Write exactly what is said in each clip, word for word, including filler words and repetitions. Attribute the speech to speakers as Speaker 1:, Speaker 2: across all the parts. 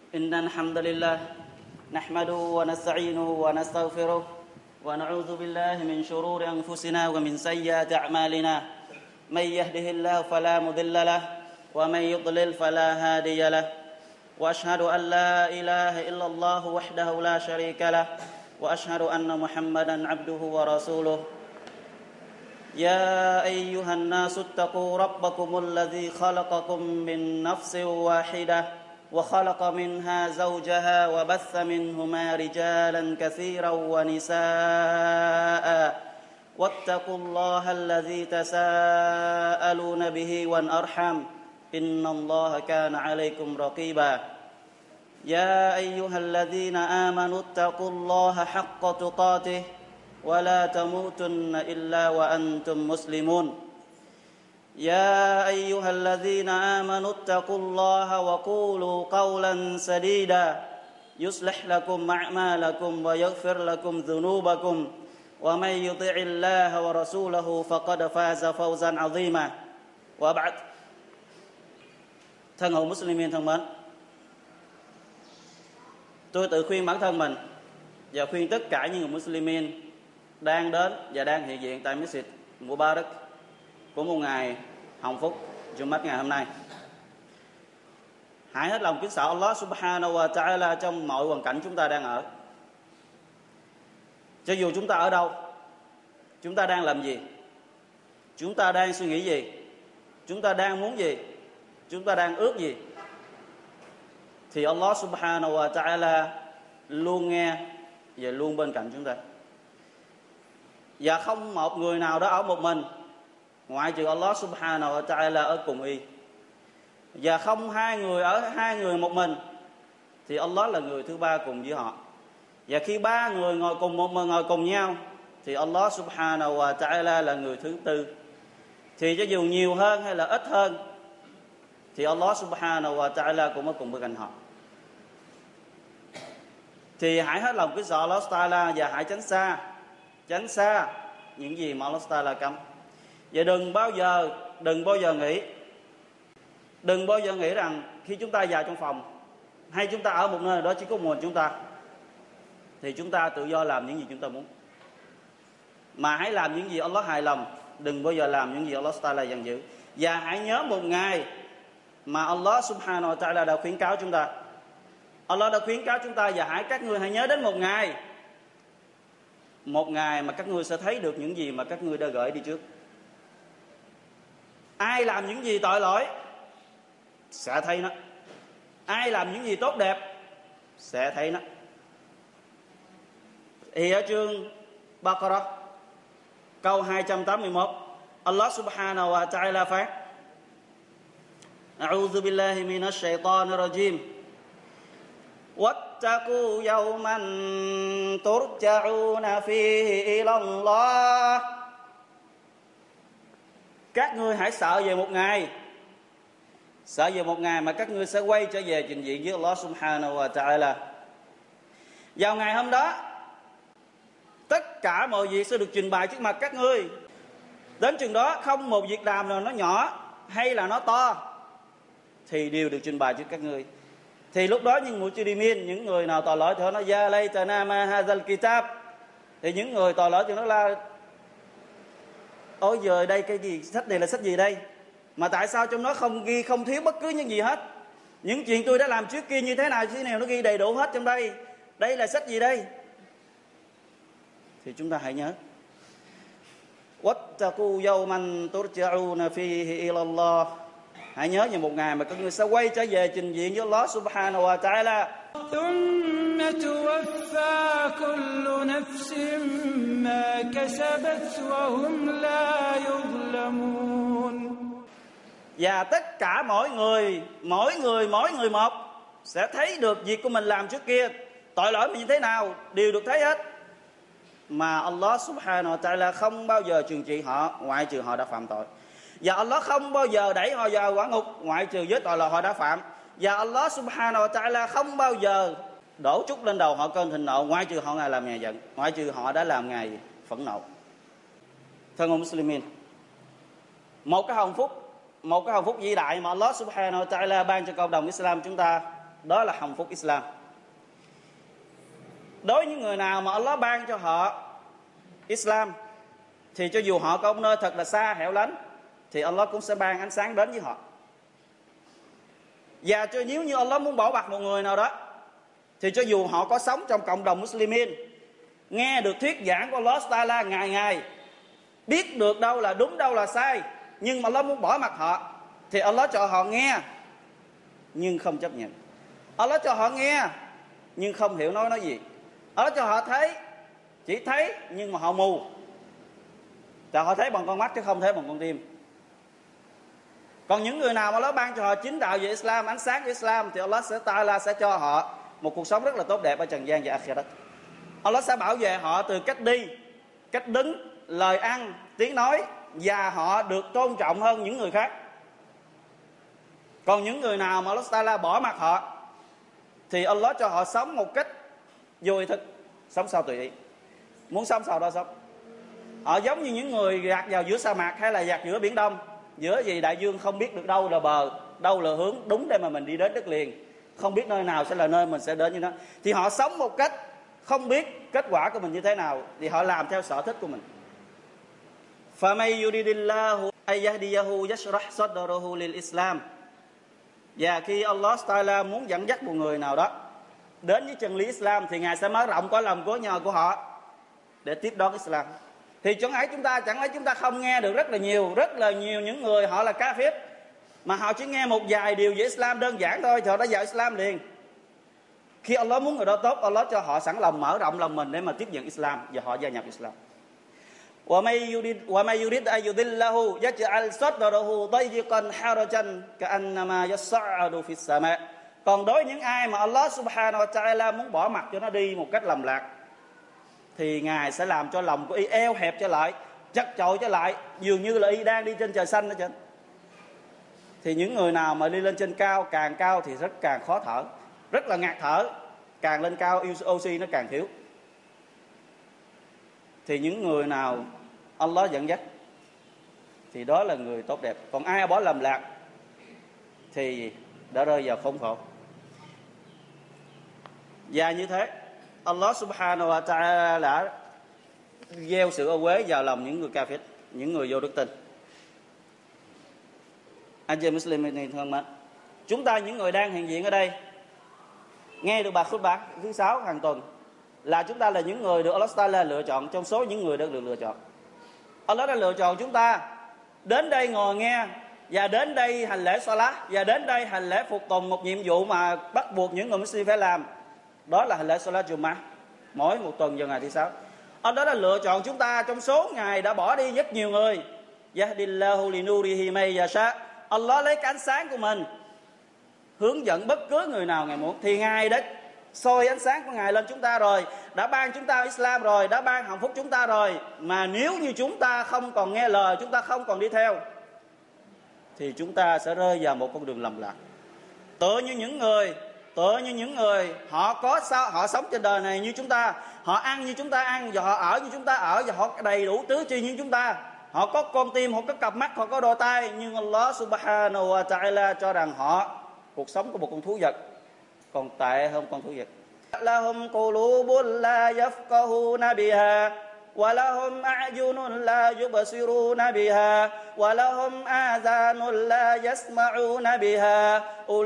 Speaker 1: إن الحمد لله نحمده ونستعينه ونستغفره ونعوذ بالله من شرور أنفسنا ومن سيئات أعمالنا من يهده الله فلا مضل له ومن يضلل فلا هادي له وأشهد أن لا إله إلا الله وحده لا شريك له وأشهد أن محمدا عبده ورسوله يا أيها الناس اتقوا ربكم الذي خلقكم من نفس واحدة وخلق منها زوجها وبث منهما رجالا كثيرا ونساء واتقوا الله الذي تساءلون به والأرحم إن الله كان عليكم رقيبا يا أيها الذين آمنوا اتقوا الله حق تقاته ولا تموتن إلا وأنتم مسلمون يا أيها الذين آمنوا اتقوا الله وقولوا قولا سديدا يصلح لكم أعمالكم ويغفر لكم ذنوبكم ومن يطع الله ورسوله فقد فاز فوزا عظيما وبعد. Thân hữu Muslimin thân mến, tôi tự khuyên bản thân mình và khuyên tất cả những người Muslimin đang đến và đang hiện diện tại Masjid Mubarak của một ngày hồng phúc Jumat ngày hôm nay. Hãy hết lòng kính sợ Allah Subhanahu wa Ta'ala trong mọi hoàn cảnh chúng ta đang ở. Cho dù chúng ta ở đâu, chúng ta đang làm gì, chúng ta đang suy nghĩ gì, chúng ta đang muốn gì, chúng ta đang ước gì, thì Allah Subhanahu wa Ta'ala luôn nghe và luôn bên cạnh chúng ta. Và không một người nào đó ở một mình ngoại trừ Allah Subhanahu wa Ta'ala ở cùng y. Và không hai người ở hai người một mình thì Allah là người thứ ba cùng với họ. Và khi ba người ngồi cùng một ngồi cùng nhau thì Allah Subhanahu wa Ta'ala là người thứ tư. Thì cho dù nhiều hơn hay là ít hơn thì Allah Subhanahu wa Ta'ala cũng ở cùng bên cạnh họ. Thì hãy hết lòng kính sợ Allah Ta'ala và hãy tránh xa tránh xa những gì mà Allah Ta'ala cấm. Và đừng bao giờ đừng bao giờ nghĩ đừng bao giờ nghĩ rằng khi chúng ta vào trong phòng hay chúng ta ở một nơi đó chỉ có một mình chúng ta thì chúng ta tự do làm những gì chúng ta muốn. Mà hãy làm những gì Allah hài lòng, đừng bao giờ làm những gì Allah Ta'ala giận dữ. Và hãy nhớ một ngày mà Allah Subhanahu wa Ta'ala đã khuyến cáo chúng ta. Allah đã khuyến cáo chúng ta và hãy các ngươi hãy nhớ đến một ngày Một ngày mà các ngươi sẽ thấy được những gì mà các ngươi đã gửi đi trước. Ai làm những gì tội lỗi sẽ thấy nó. Ai làm những gì tốt đẹp sẽ thấy nó. Thì ở chương Baqarah câu hai trăm tám mươi mốt, Allah Subhanahu wa Ta'ala phán: A'udhu billahi minash shaitanir rajim. واتقوا يوما ترجعون فيه إلى الله. Các ngươi hãy sợ về một ngày Sợ về một ngày mà các ngươi sẽ quay trở về trình diện với Allah Subhanahu wa Ta'ala. Vào ngày hôm đó, tất cả mọi việc sẽ được trình bày trước mặt các ngươi. Đến chừng đó không một việc làm nào nó nhỏ hay là nó to thì đều được trình bày trước các ngươi. Thì lúc đó những mujrimin, những người nào tội lỗi thì họ nói ya laytana ma hadzal kitab. Thì những người tội lỗi thì nó là ôi giời, đây cái gì, sách này là sách gì đây? Mà tại sao trong nó không ghi, không thiếu bất cứ những gì hết? Những chuyện tôi đã làm trước kia như thế nào, thế nào nó ghi đầy đủ hết trong đây. Đây là sách gì đây? Thì chúng ta hãy nhớ wattaqu yawman turja'una fihi ila Allah. Hãy nhớ về một ngày mà các ngươi sẽ quay trở về trình diện với Allah Subhanahu wa Ta'ala.
Speaker 2: ثُمَّ تُوَفَّى كُلُّ نَفْسٍ مَا كَسَبَتْ وَهُمْ لَا يُظْلَمُونَ.
Speaker 1: Và tất cả mỗi người, mỗi người, mỗi người một sẽ thấy được việc của mình làm trước kia, tội lỗi mình như thế nào đều được thấy hết. Mà Allah Subhanahu wa Ta'ala không bao giờ trừng trị họ ngoại trừ họ đã phạm tội. Và Allah không bao giờ đẩy họ vào quả ngục ngoại trừ với tội lỗi họ đã phạm. Và Allah Subhanahu wa Ta'ala không bao giờ đổ trút lên đầu họ cơn thịnh nộ ngoại trừ họ ngài làm ngài giận, ngoại trừ họ đã làm ngài phẫn nộ. Thân hữu Muslimin, một cái hồng phúc, một cái hồng phúc vĩ đại mà Allah Subhanahu wa Ta'ala ban cho cộng đồng Islam chúng ta Đó là hồng phúc Islam. Đối với những người nào mà Allah ban cho họ Islam, thì cho dù họ có một nơi thật là xa hẻo lánh, thì Allah cũng sẽ ban ánh sáng đến với họ. Và cho nếu như Allah muốn bỏ bạc một người nào đó, thì cho dù họ có sống trong cộng đồng Muslimin, nghe được thuyết giảng của Allah Ta'ala ngày ngày, biết được đâu là đúng đâu là sai, nhưng mà Allah muốn bỏ mặt họ, thì Allah cho họ nghe nhưng không chấp nhận. Allah cho họ nghe nhưng không hiểu nói nói gì. Allah cho họ thấy, chỉ thấy nhưng mà họ mù. Tại họ thấy bằng con mắt chứ không thấy bằng con tim. Còn những người nào mà Allah ban cho họ chính đạo về Islam, ánh sáng của Islam, thì Allah sẽ Ta'ala sẽ cho họ một cuộc sống rất là tốt đẹp ở trần gian và akhirat. Allah sẽ bảo vệ họ từ cách đi, cách đứng, lời ăn, tiếng nói, và họ được tôn trọng hơn những người khác. Còn những người nào mà Allah Ta'ala bỏ mặt họ, thì Allah cho họ sống một cách vô ý thức, sống sao tùy ý, muốn sống sao đó sống. Họ giống như những người gạt vào giữa sa mạc hay là gạt giữa biển Đông, giữa gì đại dương, không biết được đâu là bờ, đâu là hướng đúng để mà mình đi đến đất liền, không biết nơi nào sẽ là nơi mình sẽ đến như đó. Thì họ sống một cách không biết kết quả của mình như thế nào, thì họ làm theo sở thích của mình. فَمَنْ يُرِدِ اللَّهُ أَنْ يَهْدِيَهُ يَشْرَحْ صَدْرَهُ لِلْإِسْلَامِ. Và khi Allah Ta'ala muốn dẫn dắt một người nào đó đến với chân lý Islam, thì Ngài sẽ mở rộng cõi lòng của nhờ của họ để tiếp đón Islam. Thì chẳng lẽ chúng ta chẳng lẽ chúng ta không nghe được rất là nhiều, rất là nhiều những người họ là kafir, mà họ chỉ nghe một vài điều về Islam đơn giản thôi, thì họ đã vào Islam liền. Khi Allah muốn người đó tốt, Allah cho họ sẵn lòng mở rộng lòng mình để mà tiếp nhận Islam, và họ gia nhập Islam. وَمَنْ يُرِدْ أَنْ يُضِلَّهُ يَجْعَلْ صَدْرَهُ ضَيِّقًا حَرَجًا كَأَنَّمَا يَصَّعَّدُ فِي السَّمَاءِ. Còn đối với những ai mà Allah Subhanahu wa Ta'ala muốn bỏ mặc cho nó đi một cách lầm lạc, thì Ngài sẽ làm cho lòng của y eo hẹp trở lại, chật chội trở lại, dường như là y đang đi trên trời xanh đó trên. Thì những người nào mà đi lên trên cao, càng cao thì rất càng khó thở, rất là ngạt thở, càng lên cao oxy nó càng thiếu. Thì những người nào Allah dẫn dắt thì đó là người tốt đẹp. Còn ai bỏ lầm lạc thì đã rơi vào khốn khổ. Và như thế Allah Subhanahu wa Ta'ala đã gieo sự ô uế vào lòng những người kafir, những người vô đức tin. Anh chị Muslim này thân mến, chúng ta những người đang hiện diện ở đây nghe được bài khutbah thứ sáu hàng tuần, là chúng ta là những người được Allah Ta'ala lựa chọn trong số những người đã được lựa chọn. Allah đã lựa chọn chúng ta đến đây ngồi nghe, và đến đây hành lễ salat, và đến đây hành lễ phục tùng một nhiệm vụ mà bắt buộc những người Muslim phải làm. Đó là hành lễ salat Jummah mỗi một tuần vào ngày thứ sáu. Allah đã lựa chọn chúng ta trong số ngày đã bỏ đi rất nhiều người. Yahdillahu linurihi may yasha. Allah lấy cái ánh sáng của mình hướng dẫn bất cứ người nào Ngài muốn. Thì Ngài đã soi ánh sáng của Ngài lên chúng ta rồi, đã ban chúng ta Islam rồi, đã ban hạnh phúc chúng ta rồi. Mà nếu như chúng ta không còn nghe lời, chúng ta không còn đi theo, thì chúng ta sẽ rơi vào một con đường lầm lạc. Tựa như những người Tựa như những người họ có sao họ sống trên đời này như chúng ta, họ ăn như chúng ta ăn, và họ ở như chúng ta ở, và họ đầy đủ tứ chi như chúng ta. Họ có con tim, họ có cặp mắt, họ có đôi tay, nhưng Allah Subhanahu wa Ta'ala cho rằng họ cuộc sống của một con thú vật còn tệ hơn con thú vật. Lahum qulubun la yafqahuna biha wa lahum a'yunun la yubsiruna biha wa lahum adhanun la yasma'una biha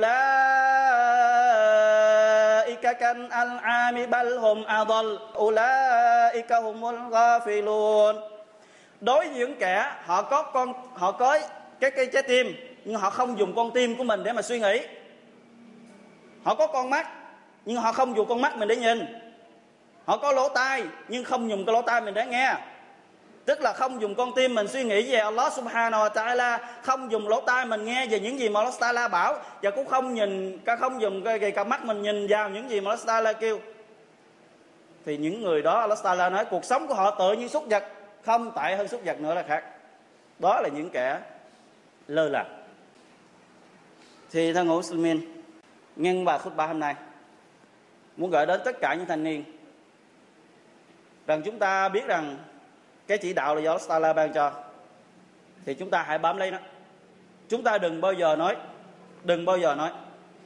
Speaker 1: ulaika kan al'ami bal hum adall ulaika humul ghafilun. Đối với những kẻ họ có con họ có cái cái trái tim, nhưng họ không dùng con tim của mình để mà suy nghĩ. Họ có con mắt, nhưng họ không dùng con mắt mình để nhìn. Họ có lỗ tai, nhưng không dùng cái lỗ tai mình để nghe. Tức là không dùng con tim mình suy nghĩ về Allah Subhanahu wa Ta'ala, không dùng lỗ tai mình nghe về những gì mà Allah Ta'ala bảo, và cũng không nhìn, không dùng cái cặp mắt mình nhìn vào những gì mà Allah Ta'ala kêu. Thì những người đó Allah Ta'ala nói cuộc sống của họ tự như súc vật, không tệ hơn súc vật nữa là khác. Đó là những kẻ lơ là. Thì thân hữu Muslimin, nhân bài khutbah hôm nay muốn gửi đến tất cả những thanh niên rằng chúng ta biết rằng cái chỉ đạo là do Allah Ta'ala ban cho, thì chúng ta hãy bám lấy nó. Chúng ta đừng bao giờ nói Đừng bao giờ nói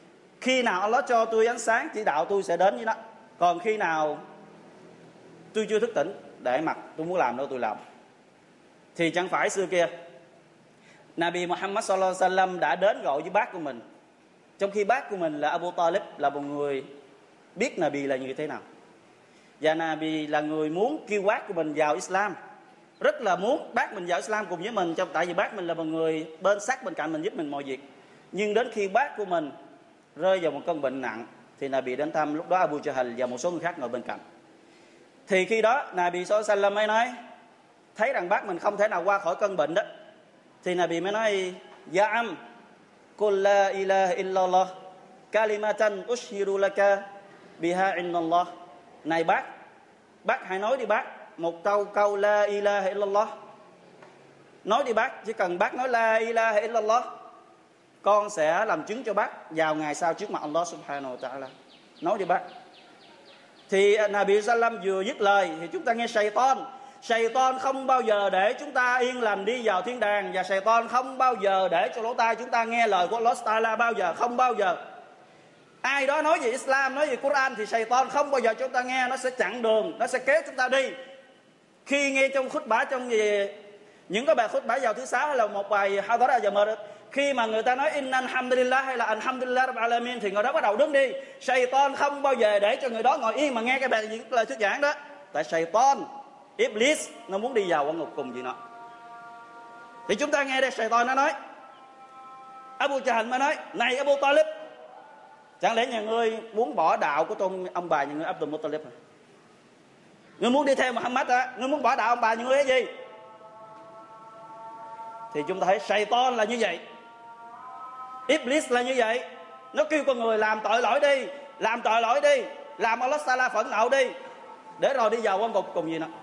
Speaker 1: Khi nào Allah cho tôi ánh sáng chỉ đạo tôi sẽ đến với nó. Còn khi nào tôi chưa thức tỉnh, để mặt tôi muốn làm đâu tôi làm. Thì chẳng phải xưa kia Nabi Muhammad sallallahu alaihi wasallam đã đến gọi với bác của mình, trong khi bác của mình là Abu Talib, là một người biết Nabi là như thế nào. Và Nabi là người muốn kêu bác của mình vào Islam, rất là muốn bác mình vào Islam cùng với mình, tại vì bác mình là một người bên sát bên cạnh mình, giúp mình mọi việc. Nhưng đến khi bác của mình rơi vào một cơn bệnh nặng thì Nabi đến thăm, lúc đó Abu Jahl và một số người khác ngồi bên cạnh. Thì khi đó Nabi sallallahu alaihi wasallam mới nói, thấy rằng bác mình không thể nào qua khỏi cơn bệnh đó, thì Nabi mới nói: Ya am, Qul la ilaha illallah kalimatan ushiru laka biha innallah. Này bác, bác hãy nói đi bác, một câu câu la ilaha illallah. Nói đi bác, chỉ cần bác nói la ilaha illallah, con sẽ làm chứng cho bác vào ngày sau trước mặt Allah subhanahu wa ta'ala. Nói đi bác. Thì Nabi sallam vừa dứt lời thì chúng ta nghe Shaitan. Shaitan không bao giờ để chúng ta yên lành đi vào thiên đàng, và Shaitan không bao giờ để cho lỗ tai chúng ta nghe lời của Allah Ta'ala, bao giờ, không bao giờ. Ai đó nói về Islam, nói về Quran thì Shaitan không bao giờ cho chúng ta nghe, nó sẽ chặn đường, nó sẽ kéo chúng ta đi. Khi nghe trong khutbah, trong về những cái bài khutbah vào thứ sáu hay là một bài hadara giờ mờ, khi mà người ta nói inna alhamdulillah hay là alhamdulillah rabbil alamin thì người đó bắt đầu đứng đi. Shaitan không bao giờ để cho người đó ngồi yên mà nghe cái bài những lời thuyết giảng đó. Tại Shaitan, Iblis nó muốn đi vào quan ngục cùng gì nó. Thì chúng ta nghe đây, Shaitan nó nói, Abu Jahl mới nói: Này Abu Talib, chẳng lẽ nhà ngươi muốn bỏ đạo của tôn ông bà nhà ngươi Abdul Muttalib hả? Ngươi muốn đi theo Muhammad hả? Ngươi muốn bỏ đạo ông bà nhà ngươi cái gì? Thì chúng ta thấy Shaitan là như vậy, Iblis là như vậy. Nó kêu con người làm tội lỗi đi, làm tội lỗi đi, làm Allah Ta'ala phẫn nộ đi, để rồi đi vào quan ngục cùng gì nữa.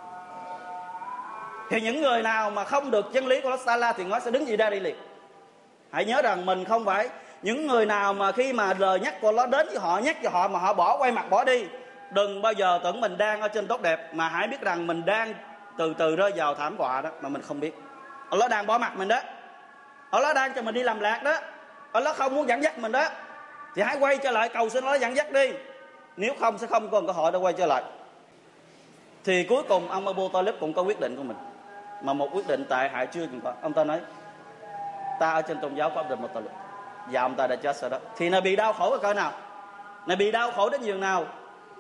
Speaker 1: Thì những người nào mà không được chân lý của Allah Ta'ala thì nó sẽ đứng gì ra đi liền. Hãy nhớ rằng mình không phải những người nào mà khi mà lời nhắc của Allah đến với họ, nhắc cho họ mà họ bỏ, quay mặt bỏ đi. Đừng bao giờ tưởng mình đang ở trên tốt đẹp, mà hãy biết rằng mình đang từ từ rơi vào thảm họa đó mà mình không biết. Allah đang bỏ mặt mình đó, Allah đang cho mình đi làm lạc đó, Allah không muốn dẫn dắt mình đó. Thì hãy quay trở lại cầu xin Allah dẫn dắt đi, nếu không sẽ không còn cơ hội để quay trở lại. Thì cuối cùng ông Abu Talib cũng có quyết định của mình, mà một quyết định tệ hại chưa từng có. Ông ta nói: ta ở trên tôn giáo của Abdul Muttalib, và ông ta đã chết sau đó. Thì Nabi đau khổ cái cỡ nào, Nabi đau khổ đến giường nào.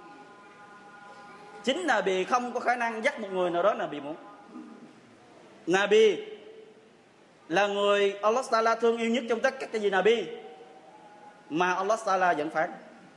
Speaker 1: Chính Nabi không có khả năng dắt một người nào đó Nabi muốn. Nabi là người Allah Ta'ala thương yêu nhất trong tất cả cái gì Nabi, mà Allah Ta'ala vẫn phán: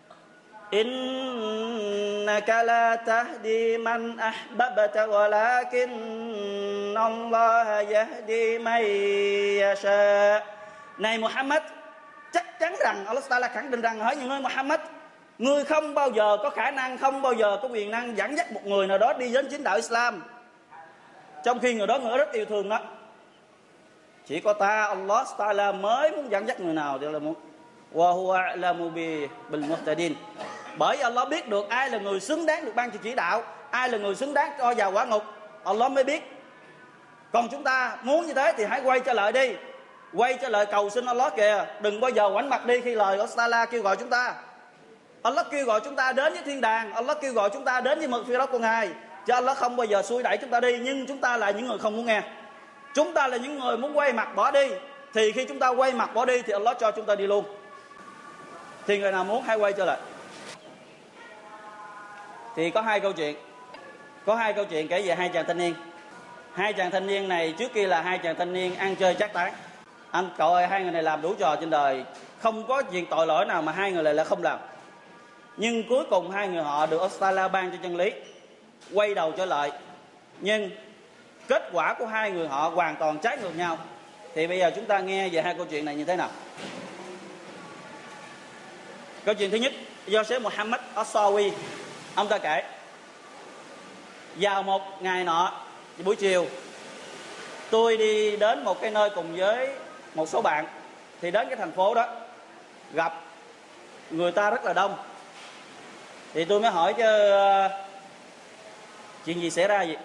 Speaker 1: Innaka la tahdi man ahbabta walakin Allah yahdi man yasha. Này Muhammad, chắc chắn rằng Allah Ta'ala khẳng định rằng hỡi những người Muhammad, ngươi không bao giờ có khả năng, không bao giờ có quyền năng dẫn dắt một người nào đó đi đến chính đạo Islam, trong khi người đó người rất yêu thương đó. Chỉ có ta Allah Ta'ala mới muốn dẫn dắt người nào thì là muốn. Wa huwa a'lamu bil muhtadin. Bởi Allah biết được ai là người xứng đáng được ban cho chỉ đạo, ai là người xứng đáng cho vào quả ngục, Allah mới biết. Còn chúng ta muốn như thế thì hãy quay trở lại đi, quay trở lại cầu xin Allah kìa. Đừng bao giờ ngoảnh mặt đi khi lời Allah Ta'ala kêu gọi chúng ta. Allah kêu gọi chúng ta đến với thiên đàng, Allah kêu gọi chúng ta đến với mực phía đó của Ngài, chứ Allah không bao giờ xui đẩy chúng ta đi. Nhưng chúng ta là những người không muốn nghe, chúng ta là những người muốn quay mặt bỏ đi. Thì khi chúng ta quay mặt bỏ đi thì Allah cho chúng ta đi luôn. Thì người nào muốn hãy quay trở lại. Thì có hai câu chuyện, có hai câu chuyện kể về hai chàng thanh niên. Hai chàng thanh niên này trước kia là hai chàng thanh niên ăn chơi trác tán. Anh cậu ơi, hai người này làm đủ trò trên đời, không có chuyện tội lỗi nào mà hai người này lại không làm. Nhưng cuối cùng hai người họ được Allah ban cho chân lý, quay đầu trở lại. Nhưng kết quả của hai người họ hoàn toàn trái ngược nhau. Thì bây giờ chúng ta nghe về hai câu chuyện này như thế nào. Câu chuyện thứ nhất do Sheikh Muhammad As-Sawi, ông ta kể: vào một ngày nọ buổi chiều, tôi đi đến một cái nơi cùng với một số bạn. Thì đến cái thành phố đó gặp người ta rất là đông. Thì tôi mới hỏi chứ chuyện gì xảy ra vậy.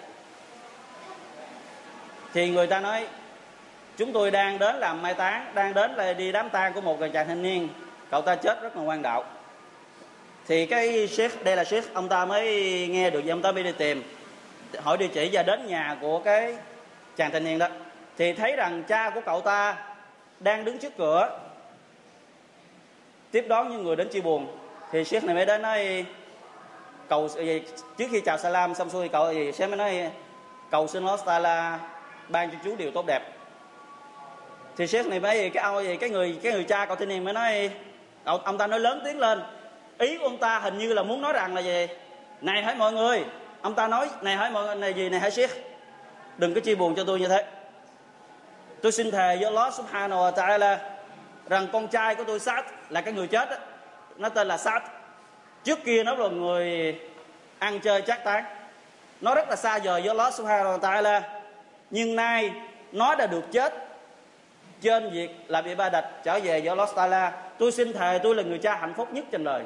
Speaker 1: Thì người ta nói: chúng tôi đang đến làm mai táng, đang đến là đi đám tang của một chàng thanh niên cậu ta chết rất là ngoan đạo. Thì cái Sheikh, đây là Sheikh, ông ta mới nghe được, ông ta mới đi tìm, hỏi địa chỉ và đến nhà của cái chàng thanh niên đó. Thì thấy rằng cha của cậu ta đang đứng trước cửa tiếp đón những người đến chia buồn. Thì Sheikh này mới đến nói cầu, trước khi chào salam xong xuôi, cậu thì Sheikh mới nói cầu xin Allah Taala ban cho chú điều tốt đẹp. Thì Sheikh này mới cái ông cái người cái người cha cậu thanh niên mới nói, ông, ông ta nói lớn tiếng lên. Ý của ông ta hình như là muốn nói rằng là gì? Này hỡi mọi người, ông ta nói này hỡi mọi người, này gì này hỡi Sheikh, đừng có chia buồn cho tôi như thế. Tôi xin thề với Allah Subhanahu wa Ta'ala rằng con trai của tôi Sa'd là cái người chết đó, nó tên là Sa'd. Trước kia nó là người ăn chơi trác tán, nó rất là xa vời với Allah Subhanahu wa Ta'ala, nhưng nay nó đã được chết trên việc làm ibadat trở về với Allah Ta'ala. Tôi xin thề tôi là người cha hạnh phúc nhất trên đời.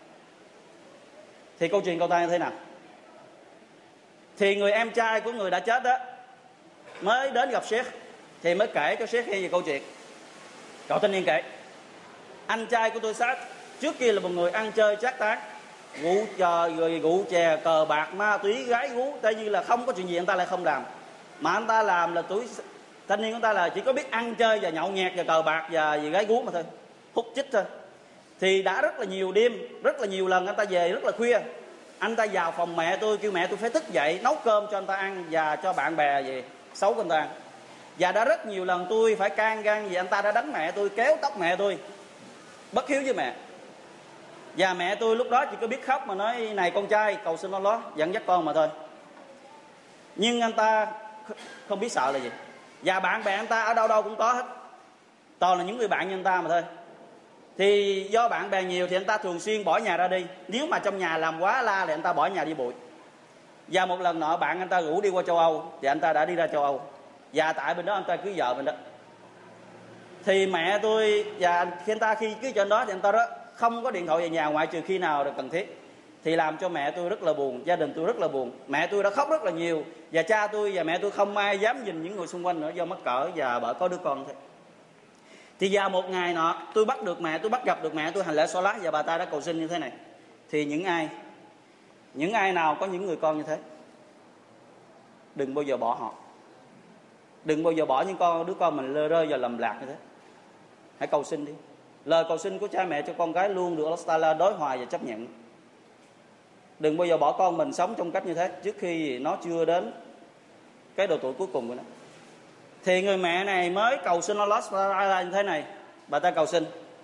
Speaker 1: Thì câu chuyện cậu ta như thế nào? Thì người em trai của người đã chết đó mới đến gặp Sheikh, thì mới kể cho Sheikh nghe về câu chuyện. Cậu thanh niên kể, anh trai của tôi Sa'd trước kia là một người ăn chơi trác tán, rượu chờ rồi rượu chè cờ bạc ma túy gái gú, tại như là không có chuyện gì anh ta lại không làm. Mà anh ta làm là tuổi thanh niên của ta là chỉ có biết ăn chơi và nhậu nhẹt và cờ bạc và gì gái gú mà thôi, hút chích thôi. Thì đã rất là nhiều đêm, rất là nhiều lần anh ta về rất là khuya, anh ta vào phòng mẹ tôi kêu mẹ tôi phải thức dậy nấu cơm cho anh ta ăn và cho bạn bè gì xấu của anh ta ăn. Và đã rất nhiều lần tôi phải can gan vì anh ta đã đánh mẹ tôi, kéo tóc mẹ tôi, bất hiếu với mẹ. Và mẹ tôi lúc đó chỉ có biết khóc mà nói này con trai cầu xin Allah dẫn dắt con mà thôi. Nhưng anh ta không biết sợ là gì. Và bạn bè anh ta ở đâu đâu cũng có hết, toàn là những người bạn như anh ta mà thôi. Thì do bạn bè nhiều thì anh ta thường xuyên bỏ nhà ra đi. Nếu mà trong nhà làm quá la thì anh ta bỏ nhà đi bụi. Và một lần nọ bạn anh ta rủ đi qua châu Âu, thì anh ta đã đi ra châu Âu. Và tại bên đó anh ta cưới vợ bên đó. Thì mẹ tôi và khi anh ta khi cưới trên đó thì anh ta đó không có điện thoại về nhà ngoại trừ khi nào là cần thiết. Thì làm cho mẹ tôi rất là buồn, gia đình tôi rất là buồn. Mẹ tôi đã khóc rất là nhiều. Và cha tôi và mẹ tôi không ai dám nhìn những người xung quanh nữa do mắc cỡ và bởi có đứa con thôi. Thì vào một ngày nọ tôi bắt được mẹ, tôi bắt gặp được mẹ tôi hành lễ Salat và bà ta đã cầu xin như thế này. Thì những ai Những ai nào có những người con như thế, đừng bao giờ bỏ họ. Đừng bao giờ bỏ những con đứa con mình lơ rơi vào lầm lạc như thế. Hãy cầu xin đi. Lời cầu xin của cha mẹ cho con cái luôn được Allah Ta'ala đối hòa và chấp nhận. Đừng bao giờ bỏ con mình sống trong cách như thế trước khi nó chưa đến cái độ tuổi cuối cùng của nó. Thì người mẹ này mới cầu xin Allah Ta'ala như thế này. Bà ta cầu xin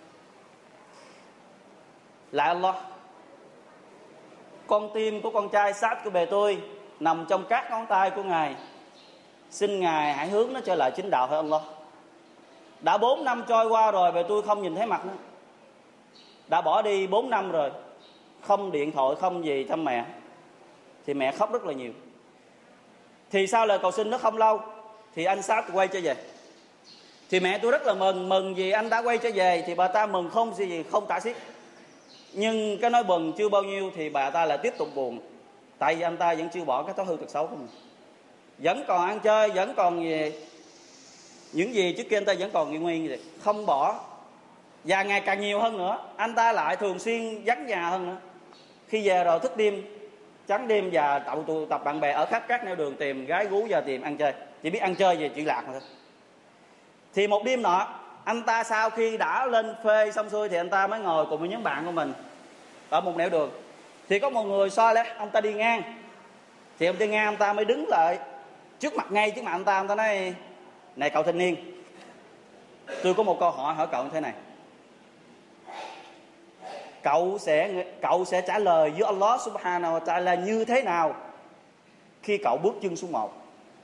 Speaker 1: lại Allah, con tim của con trai Sa'd của bề tôi nằm trong các ngón tay của Ngài, xin Ngài hãy hướng nó trở lại chính đạo hỡi Allah. Đã bốn năm trôi qua rồi, bề tôi không nhìn thấy mặt nó. Đã bỏ đi bốn năm rồi, không điện thoại, không gì thăm mẹ. Thì mẹ khóc rất là nhiều. Thì sau lời cầu xin nó không lâu thì anh Sa'd quay trở về. Thì mẹ tôi rất là mừng, mừng vì anh đã quay trở về. Thì bà ta mừng không gì không tả xiết. Nhưng cái nói mừng chưa bao nhiêu thì bà ta lại tiếp tục buồn. Tại vì anh ta vẫn chưa bỏ cái thói hư tật xấu của mình, vẫn còn ăn chơi, vẫn còn gì, những gì trước kia anh ta vẫn còn nguyên nguyên như vậy, không bỏ. Và ngày càng nhiều hơn nữa, anh ta lại thường xuyên vắng nhà hơn nữa. Khi về rồi thức đêm, trắng đêm và tụ tụ tập bạn bè ở khắp các nẻo đường tìm gái gú và tìm ăn chơi. Chỉ biết ăn chơi về chuyện lạc mà thôi. Thì một đêm nọ, anh ta sau khi đã lên phê xong xuôi thì anh ta mới ngồi cùng với những bạn của mình ở một nẻo đường. Thì có một người soi lẽ ông ta đi ngang. Thì ông đi ngang, ông ta mới đứng lại trước mặt, ngay trước mặt anh ta. Ông ta nói: này cậu thanh niên, tôi có một câu hỏi hỏi cậu như thế này. Cậu sẽ cậu sẽ trả lời với Allah Subhanahu wa Ta'ala như thế nào khi cậu bước chân xuống một?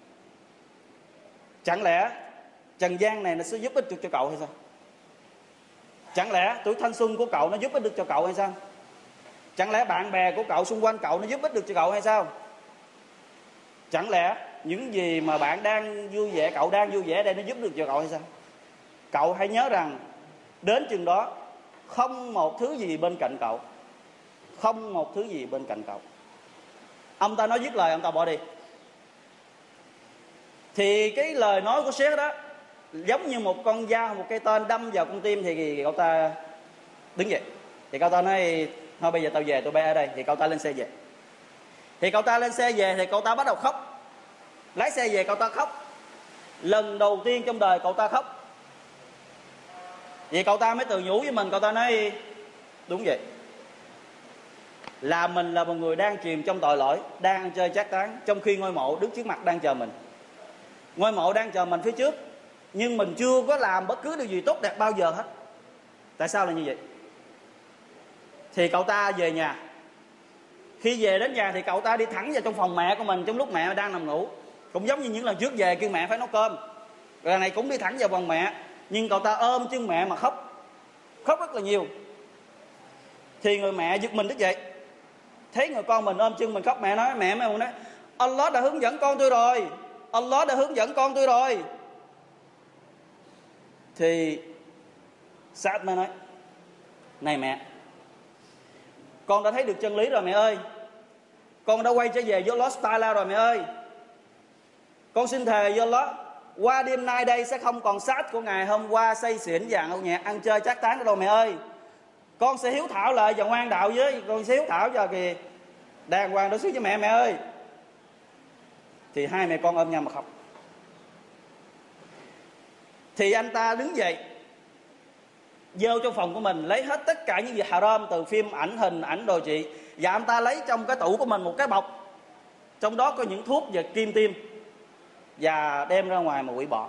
Speaker 1: Chẳng lẽ trần gian này nó sẽ giúp ích được cho cậu hay sao? Chẳng lẽ tuổi thanh xuân của cậu nó giúp ích được cho cậu hay sao? Chẳng lẽ bạn bè của cậu xung quanh cậu nó giúp ích được cho cậu hay sao? Chẳng lẽ những gì mà bạn đang vui vẻ, cậu đang vui vẻ đây nó giúp được cho cậu hay sao? Cậu hãy nhớ rằng đến chừng đó không một thứ gì bên cạnh cậu, không một thứ gì bên cạnh cậu. Ông ta nói dứt lời, ông ta bỏ đi. Thì cái lời nói của Sheikh đó giống như một con dao, một cây tên đâm vào con tim. Thì cậu ta đứng dậy. Thì cậu ta nói thôi bây giờ tao về, tôi bay ở đây. Thì cậu ta lên xe về. Thì cậu ta lên xe về thì cậu ta bắt đầu khóc. Lái xe về cậu ta khóc. Lần đầu tiên trong đời cậu ta khóc. Vì cậu ta mới tự nhủ với mình, cậu ta nói đúng vậy, là mình là một người đang chìm trong tội lỗi, đang ăn chơi trác tán, trong khi ngôi mộ đứng trước mặt đang chờ mình. Ngôi mộ đang chờ mình phía trước, nhưng mình chưa có làm bất cứ điều gì tốt đẹp bao giờ hết. Tại sao là như vậy? Thì cậu ta về nhà. Khi về đến nhà thì cậu ta đi thẳng vào trong phòng mẹ của mình trong lúc mẹ đang nằm ngủ. Cũng giống như những lần trước về kêu mẹ phải nấu cơm. Rồi này cũng đi thẳng vào phòng mẹ. Nhưng cậu ta ôm chân mẹ mà khóc. Khóc rất là nhiều. Thì người mẹ giật mình thức dậy. Thấy người con mình ôm chân mình khóc, mẹ nói, mẹ mẹ nói Allah đã hướng dẫn con tôi rồi, Allah đã hướng dẫn con tôi rồi. Thì Saad mới nói, này mẹ, con đã thấy được chân lý rồi mẹ ơi. Con đã quay trở về với Allah Ta'ala rồi mẹ ơi. Con xin thề với Allah, qua đêm nay đây sẽ không còn Saad của ngày hôm qua say xỉn và nhậu nhẹt ăn chơi trác tán nữa đâu mẹ ơi. Con sẽ hiếu thảo lại và ngoan đạo với, con sẽ hiếu thảo cho kìa đàng hoàng đối xử với mẹ mẹ ơi. Thì hai mẹ con ôm nhau mà khóc. Thì anh ta đứng dậy, vô trong phòng của mình, lấy hết tất cả những gì haram, từ phim ảnh, hình ảnh, đồ trị. Và anh ta lấy trong cái tủ của mình một cái bọc, trong đó có những thuốc về kim tiêm, và đem ra ngoài mà hủy bỏ.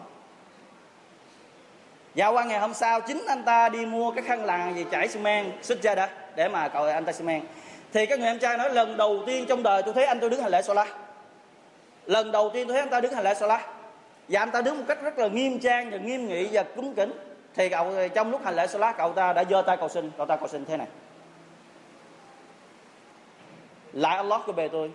Speaker 1: Và qua ngày hôm sau, chính anh ta đi mua cái khăn làng gì chảy xi men xuất ra đó để mà cậu anh ta xi men. Thì các người em trai nói, lần đầu tiên trong đời tôi thấy anh tôi đứng hành lễ Salat. Lần đầu tiên tôi thấy anh ta đứng hành lễ Salat. Và anh ta đứng một cách rất là nghiêm trang và nghiêm nghị và cúng kính. Thì cậu trong lúc hành lễ Salat, cậu ta đã giơ tay cầu xin. Cậu ta cầu xin thế này: lại Allah của bề tôi,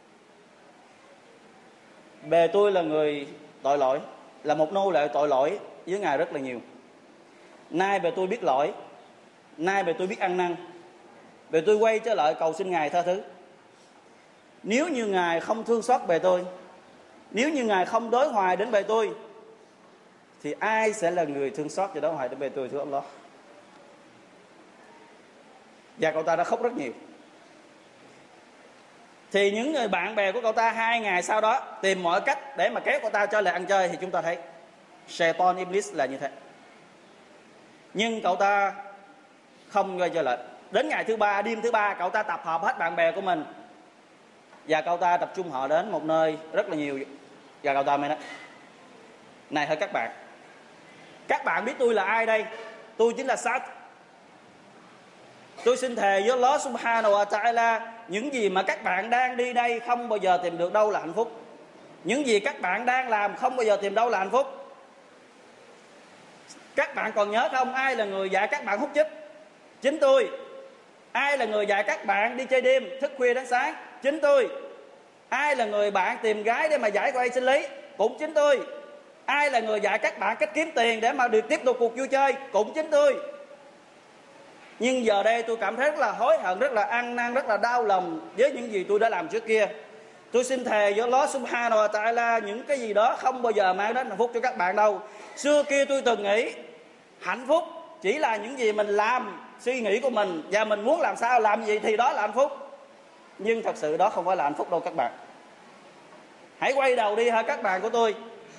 Speaker 1: bề tôi là người tội lỗi, là một nô lệ tội lỗi với Ngài rất là nhiều. Nay bề tôi biết lỗi, nay bề tôi biết ăn năn, bề tôi quay trở lại cầu xin Ngài tha thứ. Nếu như Ngài không thương xót bề tôi, nếu như Ngài không đối hoài đến bề tôi, thì ai sẽ là người thương xót và đối hoài đến bề tôi, thưa Allah? Và cậu ta đã khóc rất nhiều. Thì những người bạn bè của cậu ta hai ngày sau đó tìm mọi cách để mà kéo cậu ta trở lại ăn chơi. Thì chúng ta thấy Shaitan Iblis là như thế. Nhưng cậu ta không quay trở lại. Đến ngày thứ ba, đêm thứ ba, cậu ta tập hợp hết bạn bè của mình, và cậu ta tập trung họ đến một nơi rất là nhiều. Và cậu ta mới nói, này hỡi các bạn, các bạn biết tôi là ai đây? Tôi chính là Saad. Tôi xin thề với Allah Subhanahu wa Ta'ala, những gì mà các bạn đang đi đây không bao giờ tìm được đâu là hạnh phúc. Những gì các bạn đang làm không bao giờ tìm đâu là hạnh phúc. Các bạn còn nhớ không, ai là người dạy các bạn hút chích? Chính tôi. Ai là người dạy các bạn đi chơi đêm, thức khuya đến sáng? Chính tôi. Ai là người bạn tìm gái để mà giải quay sinh lý? Cũng chính tôi. Ai là người dạy các bạn cách kiếm tiền để mà được tiếp tục cuộc vui chơi? Cũng chính tôi. Nhưng giờ đây tôi cảm thấy rất là hối hận, rất là ăn năn, rất là đau lòng với những gì tôi đã làm trước kia. Tôi xin thề với Allah Subhanahu wa Ta'ala, những cái gì đó không bao giờ mang đến hạnh phúc cho các bạn đâu. Xưa kia tôi từng nghĩ hạnh phúc chỉ là những gì mình làm, suy nghĩ của mình, và mình muốn làm sao làm gì thì đó là hạnh phúc. Nhưng thật sự đó không phải là hạnh phúc đâu các bạn. Hãy quay đầu đi hả các bạn của tôi.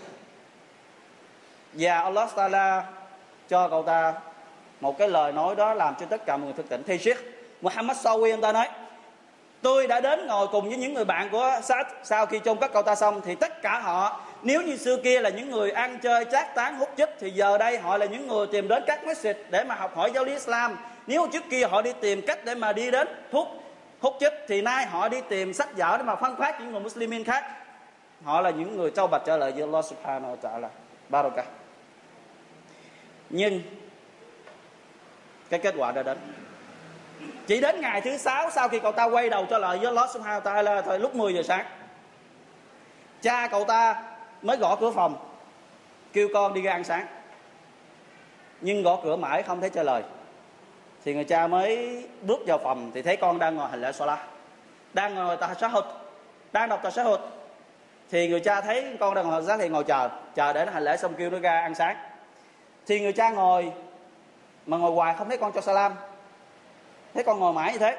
Speaker 1: Và Allah Ta'ala cho cậu ta một cái lời nói đó làm cho tất cả mọi người thức tỉnh. Thì Sheikh Muhammad Sawi anh ta nói, tôi đã đến ngồi cùng với những người bạn của Saad. Sau khi chôn cất cậu ta xong thì tất cả họ, nếu như xưa kia là những người ăn chơi trác tán hút chích, thì giờ đây họ là những người tìm đến các masjid để mà học hỏi giáo lý Islam. Nếu trước kia họ đi tìm cách để mà đi đến thuốc hút chích, thì nay họ đi tìm sách vở để mà phân phát những người Muslimin khác. Họ là những người taubat trở lại với Allah Subhanahu wa Ta'ala. Barakah. Nhưng cái kết quả đã đến. Chỉ đến ngày thứ sáu, sau khi cậu ta quay đầu trở lại với Allah Subhanahu wa Ta'ala, thời lúc mười giờ sáng, cha cậu ta mới gõ cửa phòng kêu con đi ra ăn sáng. Nhưng gõ cửa mãi không thấy trả lời. Thì người cha mới bước vào phòng thì thấy con đang ngồi hành lễ Salat, đang ngồi tashahhud, đang đọc tashahhud. Thì người cha thấy con đang ngồi hành lễ thì ngồi chờ, chờ để nó hành lễ xong kêu nó ra ăn sáng. Thì người cha ngồi mà ngồi hoài không thấy con cho salam. Thế con ngồi mãi như thế.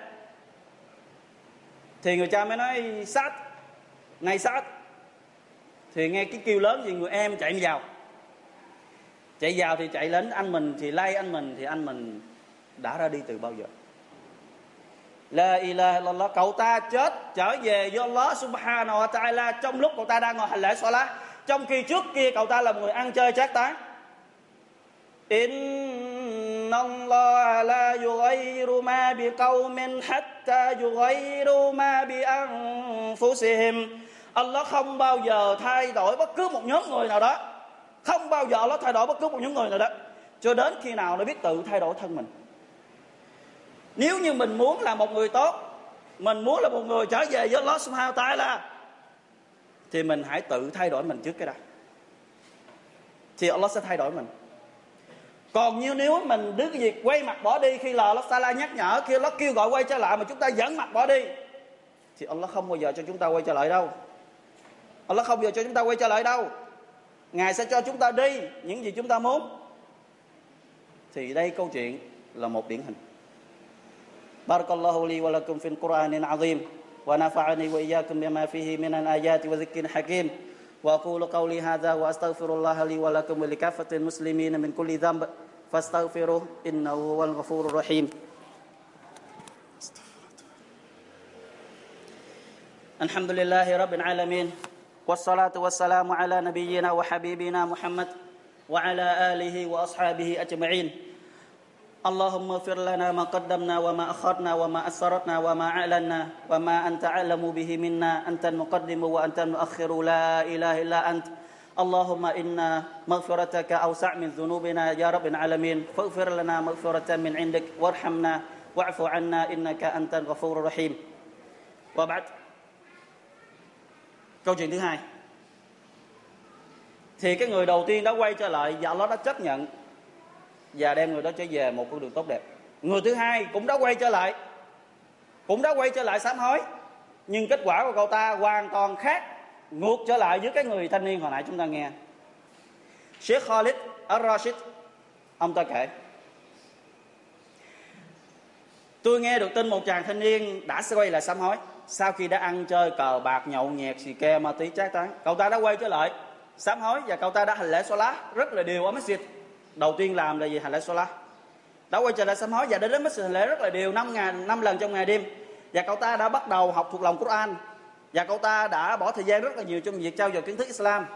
Speaker 1: Thì người cha mới nói Sát, này Sát. Thì nghe cái kêu lớn gì, người em chạy vào. Chạy vào thì chạy đến anh mình, thì lay anh mình, thì anh mình đã ra đi từ bao giờ. La ilaha illallah. Cậu ta chết trở về với Allah subhanahu wa ta'ala trong lúc cậu ta đang ngồi hành lễ salat, trong khi trước kia cậu ta là một người ăn chơi trác tán. Inna Allah la yughayyiru ma bi qaumin hatta yughayyiru ma bi anfusihim. Allah không bao giờ thay đổi bất cứ một nhóm người nào đó, không bao giờ Allah thay đổi bất cứ một nhóm người nào đó cho đến khi nào nó biết tự thay đổi thân mình. Nếu như mình muốn là một người tốt, mình muốn là một người trở về với Allah subhanahu wa ta'ala, thì mình hãy tự thay đổi mình trước cái đã, thì Allah sẽ thay đổi mình. Còn như nếu mình đứng cái việc quay mặt bỏ đi khi là Allah Ta'ala nhắc nhở, khi Allah kêu gọi quay trở lại mà chúng ta dẫn mặt bỏ đi, thì Allah không bao giờ cho chúng ta quay trở lại đâu. Allah không bao giờ cho chúng ta quay trở lại đâu. Ngài sẽ cho chúng ta đi những gì chúng ta muốn. Thì đây câu chuyện là một điển hình. Barakallahu li wa lakum fil Qur'anil azim wa nafa'ani wa iyyakum bima fihi minal ayati wa dhikril hakim. Wa aqulu qawli hadha wa astaghfirullaha li wa lakum wa likaffatil muslimin min kulli dhanb fastaghfiruhu innahu huwal ghafurur rahim. Alhamdulillahi rabbil alamin. Wassalatu wassalamu ala nabiyyina wa habibina Muhammad wa ala alihi wa ashabihi ajma'in. Allahumma ighfir lana ma qaddamna wa ma akharna wa ma asrarna wa ma a'lanna wa ma anta a'lamu bihi minna antal muqaddimu wa antal muakhiru la ilaha illa ant. Allahumma inna maghfirataka awsa' min dhunubina ya rabbil alamin. Faghfir lana maghfiratan min 'indik warhamna wa'fu 'anna innaka antal ghafurur rahim. Wa ba'd. Câu chuyện thứ hai. Thì cái người đầu tiên đã quay trở lại và Allah đã chấp nhận và đem người đó trở về một con đường tốt đẹp. Người thứ hai cũng đã quay trở lại, cũng đã quay trở lại sám hối, nhưng kết quả của cậu ta hoàn toàn khác, ngược trở lại với cái người thanh niên hồi nãy chúng ta nghe. Sheikh Khalid Al-Rashid, ông ta kể: tôi nghe được tin một chàng thanh niên đã quay lại sám hối sau khi đã ăn chơi cờ bạc, nhậu nhẹt, xì ke, ma túy, trác tán. Cậu ta đã quay trở lại sám hối và cậu ta đã hành lễ salat rất là đều ở masjid. Đầu tiên làm là gì? Hành lễ salat. Đã quay trở lại sám hối và đã đến masjid hành lễ rất là đều năm ngày năm lần trong ngày đêm. Và cậu ta đã bắt đầu học thuộc lòng Quran và cậu ta đã bỏ thời gian rất là nhiều trong việc trao dồi kiến thức Islam.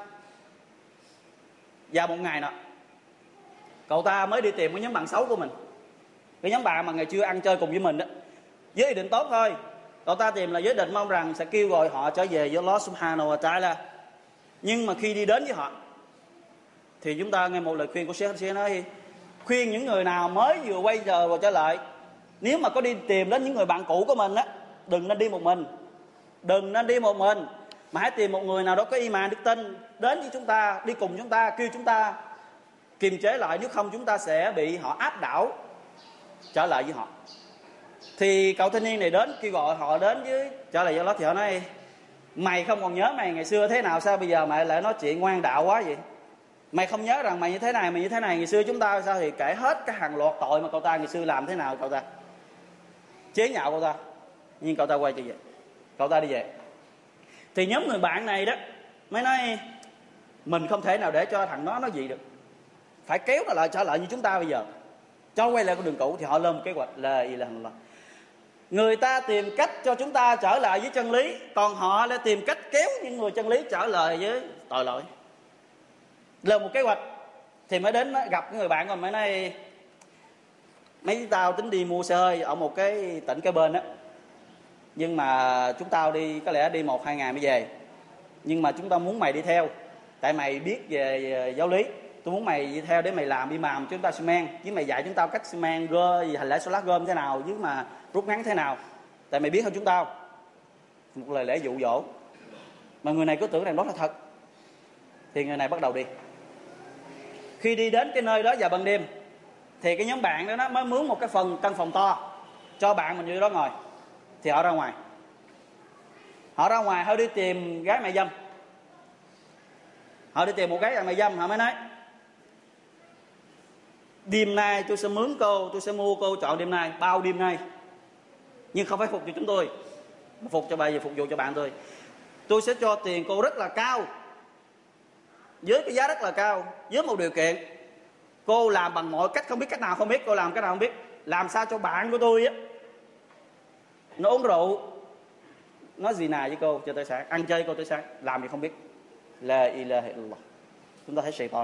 Speaker 1: Và một ngày nọ, cậu ta mới đi tìm cái nhóm bạn xấu của mình, cái nhóm bạn mà ngày xưa ăn chơi cùng với mình đó, với ý định tốt thôi. Cậu ta tìm là với định mong rằng sẽ kêu gọi họ trở về với Allah subhanahu wa ta'ala. Nhưng mà khi đi đến với họ thì chúng ta nghe một lời khuyên của Sheikh sẽ nói: khuyên những người nào mới vừa quay giờ và trở lại, nếu mà có đi tìm đến những người bạn cũ của mình á, đừng nên đi một mình, đừng nên đi một mình, mà hãy tìm một người nào đó có iman đức tin đến với chúng ta, đi cùng chúng ta, kêu chúng ta kiềm chế lại, nếu không chúng ta sẽ bị họ áp đảo trở lại với họ. Thì cậu thanh niên này đến kêu gọi họ đến với trở lại do đó, thì họ nói: mày không còn nhớ mày ngày xưa thế nào sao bây giờ mày lại nói chuyện ngoan đạo quá vậy? Mày không nhớ rằng mày như thế này, mày như thế này ngày xưa chúng ta sao? Thì kể hết cái hàng loạt tội mà cậu ta ngày xưa làm thế nào, cậu ta chế nhạo cậu ta. Nhưng cậu ta quay trở về, cậu ta đi về. Thì nhóm người bạn này đó mới nói: mình không thể nào để cho thằng đó nói gì được, phải kéo nó lại trở lại như chúng ta bây giờ, cho quay lại con đường cũ. Thì họ lên một kế hoạch là gì, là người ta tìm cách cho chúng ta trở lại với chân lý, còn họ lại tìm cách kéo những người chân lý trở lại với tội lỗi. Lên một kế hoạch thì mới đến gặp cái người bạn của mình, mới nói: mấy tao tính đi mua xe hơi ở một cái tỉnh kế bên đó, nhưng mà chúng tao đi có lẽ đi một hai ngày mới về, nhưng mà chúng tao muốn mày đi theo, tại mày biết về giáo lý, tôi muốn mày đi theo để mày làm imam chúng ta xi men, với mày dạy chúng tao cách xi men gơ hành lễ salat gom thế nào, với mà rút ngắn thế nào, tại mày biết hơn chúng tao. Một lời lẽ dụ dỗ mà người này cứ tưởng rằng đó là thật. Thì người này bắt đầu đi. Khi đi đến cái nơi đó vào ban đêm thì cái nhóm bạn đó nó mới mướn một cái phần căn phòng to cho bạn mình vô đó ngồi. Thì họ ra ngoài, họ ra ngoài họ đi tìm gái mại dâm, họ đi tìm một gái mại dâm. Họ mới nói: đêm nay tôi sẽ mướn cô, tôi sẽ mua cô chọn đêm nay, bao đêm nay nhưng không phải phục cho chúng tôi, mà phục cho bà và phục vụ cho bạn tôi. Tôi sẽ cho tiền cô rất là cao, với cái giá rất là cao, với một điều kiện cô làm bằng mọi cách, không biết cách nào không biết, cô làm cách nào không biết, làm sao cho bạn của tôi á nó uống rượu, nó zina với cô cho tới sáng, ăn chơi cô tới sáng, làm gì không biết. La ilaha illallah. Chúng ta thấy Satan,